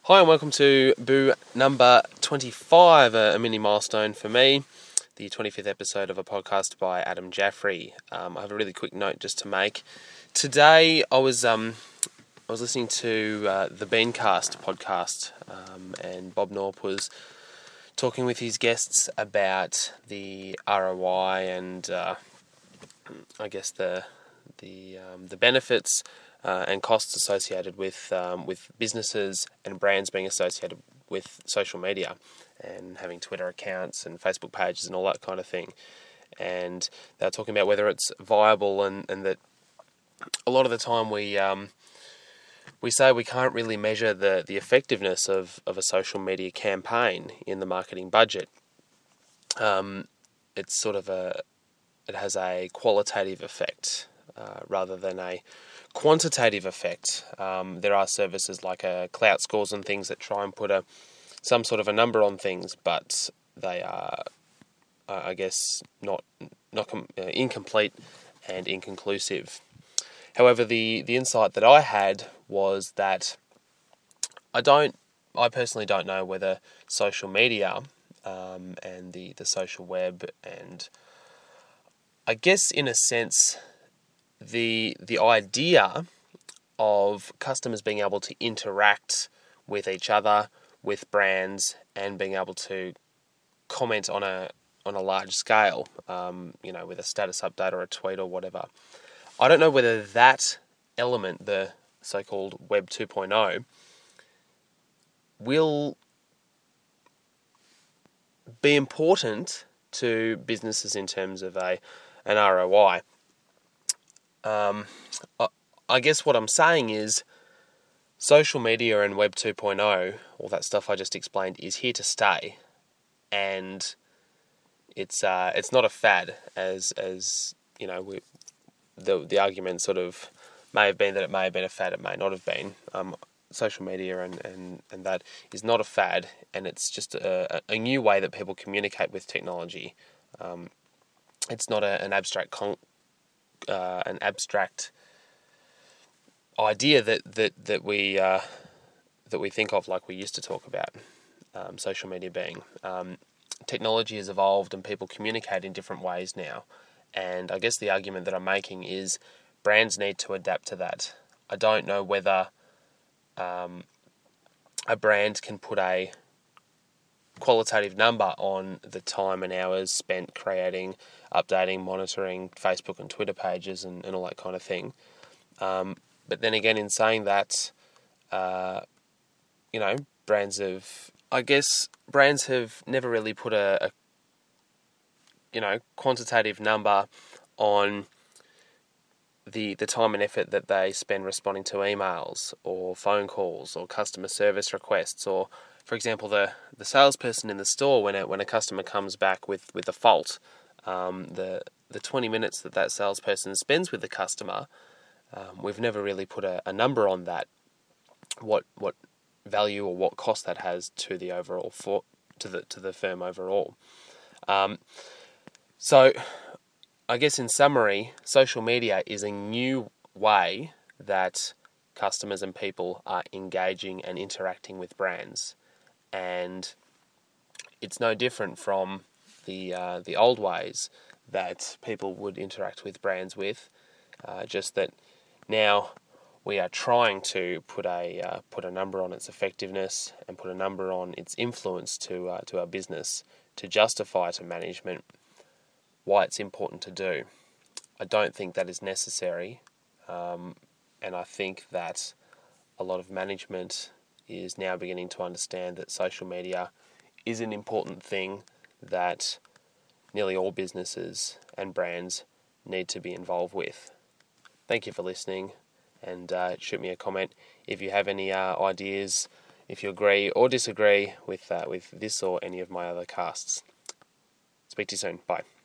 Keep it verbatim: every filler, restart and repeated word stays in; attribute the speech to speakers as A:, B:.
A: Hi and welcome to Boo number twenty-five, a, a mini milestone for me, the twenty-fifth episode of a podcast by Adam Jaffrey. Um, I have a really quick note just to make. Today I was um, I was listening to uh, the Beancast podcast, um, and Bob Norp was talking with his guests about the R O I and uh, I guess the the um, the benefits Uh, and costs associated with um, with businesses and brands being associated with social media and having Twitter accounts and Facebook pages and all that kind of thing. And they're talking about whether it's viable and, and that a lot of the time we um, we say we can't really measure the, the effectiveness of, of a social media campaign in the marketing budget. Um, it's sort of a it has a qualitative effect uh, rather than a quantitative effect. Um, there are services like uh, Clout Scores and things that try and put a some sort of a number on things, but they are, uh, I guess, not not com- uh, incomplete and inconclusive. However, the the insight that I had was that I don't, I personally don't know whether social media um, and the the social web and I guess in a sense the the idea of customers being able to interact with each other, with brands, and being able to comment on a on a large scale, um, you know, with a status update or a tweet or whatever. I don't know whether that element, the so-called Web two point oh, will be important to businesses in terms of a an R O I. Um, I, I guess what I'm saying is social media and Web two point oh, all that stuff I just explained, is here to stay, and it's uh, it's not a fad, as as you know. We, the the argument sort of may have been that it may have been a fad, it may not have been. Um, social media and, and, and that is not a fad, and it's just a, a new way that people communicate with technology. Um, it's not a, an abstract con- uh, an abstract idea that that that we uh, that we think of like we used to talk about. Um, social media being um, technology has evolved and people communicate in different ways now, and I guess the argument that I'm making is brands need to adapt to that. I don't know whether um, a brand can put a qualitative number on the time and hours spent creating, updating, monitoring Facebook and Twitter pages and, and all that kind of thing. Um, but then again, in saying that, uh, you know, brands have, I guess, brands have never really put a, a you know, quantitative number on the the time and effort that they spend responding to emails or phone calls or customer service requests, or, for example, the, the salesperson in the store when a, when a customer comes back with, with a fault, um, the the twenty minutes that that salesperson spends with the customer, um, we've never really put a, a number on that. What what value or what cost that has to the overall for to the to the firm overall. Um, so, I guess in summary, social media is a new way that customers and people are engaging and interacting with brands, and it's no different from the uh, the old ways that people would interact with brands with. Uh, just that now we are trying to put a uh, put a number on its effectiveness and put a number on its influence to uh, to our business to justify to management why it's important to do. I don't think that is necessary, um, and I think that a lot of management is now beginning to understand that social media is an important thing that nearly all businesses and brands need to be involved with. Thank you for listening, and uh, shoot me a comment if you have any uh, ideas, if you agree or disagree with uh, with this or any of my other casts. Speak to you soon. Bye.